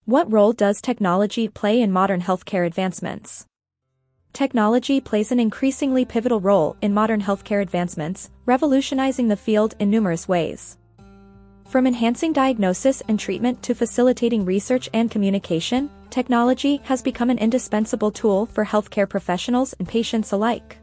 What role does technology play in modern healthcare advancements? Technology plays an increasingly pivotal role in modern healthcare advancements, revolutionizing the field in numerous ways. From enhancing diagnosis and treatment to facilitating research and communication, technology has become an indispensable tool for healthcare professionals and patients alike.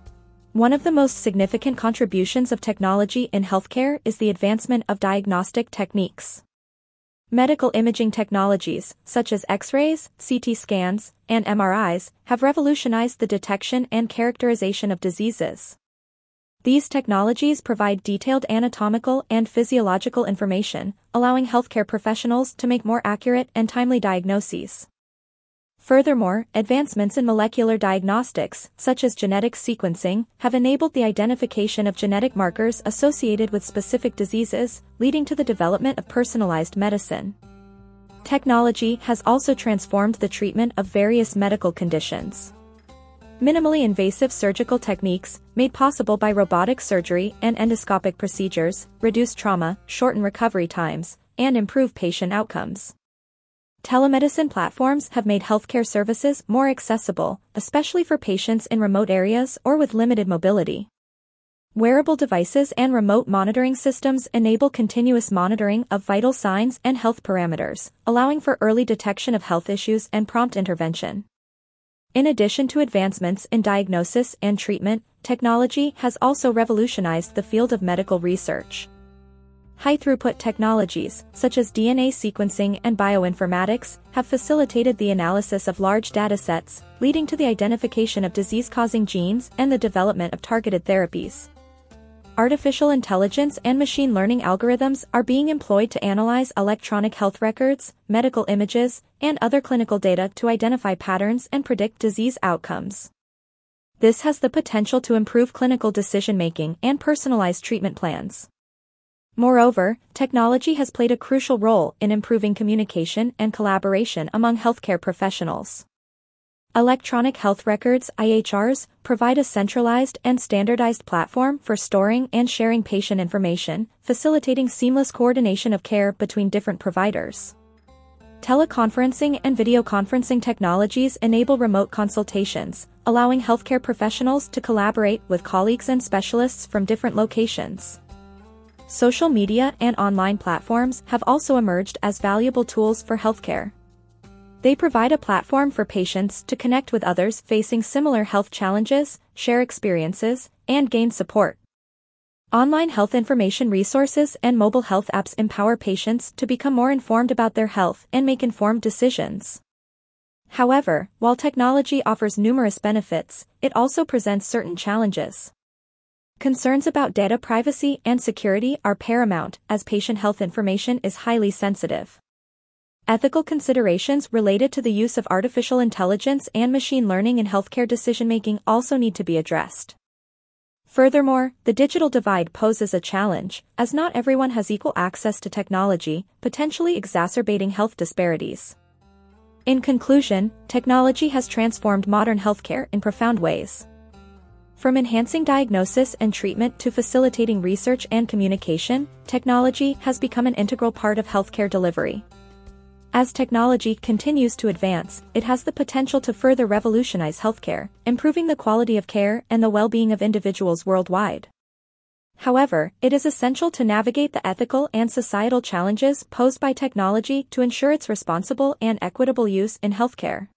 One of the most significant contributions of technology in healthcare is the advancement of diagnostic techniques. Medical imaging technologies, such as X-rays, CT scans, and MRIs, have revolutionized the detection and characterization of diseases. These technologies provide detailed anatomical and physiological information, allowing healthcare professionals to make more accurate and timely diagnoses. Furthermore, advancements in molecular diagnostics, such as genetic sequencing, have enabled the identification of genetic markers associated with specific diseases, leading to the development of personalized medicine. Technology has also transformed the treatment of various medical conditions. Minimally invasive surgical techniques, made possible by robotic surgery and endoscopic procedures, reduce trauma, shorten recovery times, and improve patient outcomes. Telemedicine platforms have made healthcare services more accessible, especially for patients in remote areas or with limited mobility. Wearable devices and remote monitoring systems enable continuous monitoring of vital signs and health parameters, allowing for early detection of health issues and prompt intervention. In addition to advancements in diagnosis and treatment, technology has also revolutionized the field of medical research. High-throughput technologies, such as DNA sequencing and bioinformatics, have facilitated the analysis of large datasets, leading to the identification of disease-causing genes and the development of targeted therapies. Artificial intelligence and machine learning algorithms are being employed to analyze electronic health records, medical images, and other clinical data to identify patterns and predict disease outcomes. This has the potential to improve clinical decision-making and personalized treatment plans. Moreover, technology has played a crucial role in improving communication and collaboration among healthcare professionals. Electronic health records (EHRs) provide a centralized and standardized platform for storing and sharing patient information, facilitating seamless coordination of care between different providers. Teleconferencing and video conferencing technologies enable remote consultations, allowing healthcare professionals to collaborate with colleagues and specialists from different locations. Social media and online platforms have also emerged as valuable tools for healthcare. They provide a platform for patients to connect with others facing similar health challenges, share experiences, and gain support. Online health information resources and mobile health apps empower patients to become more informed about their health and make informed decisions. However, while technology offers numerous benefits, it also presents certain challenges. Concerns about data privacy and security are paramount, as patient health information is highly sensitive. Ethical considerations related to the use of artificial intelligence and machine learning in healthcare decision-making also need to be addressed. Furthermore, the digital divide poses a challenge, as not everyone has equal access to technology, potentially exacerbating health disparities. In conclusion, technology has transformed modern healthcare in profound ways. From enhancing diagnosis and treatment to facilitating research and communication, technology has become an integral part of healthcare delivery. As technology continues to advance, it has the potential to further revolutionize healthcare, improving the quality of care and the well-being of individuals worldwide. However, it is essential to navigate the ethical and societal challenges posed by technology to ensure its responsible and equitable use in healthcare.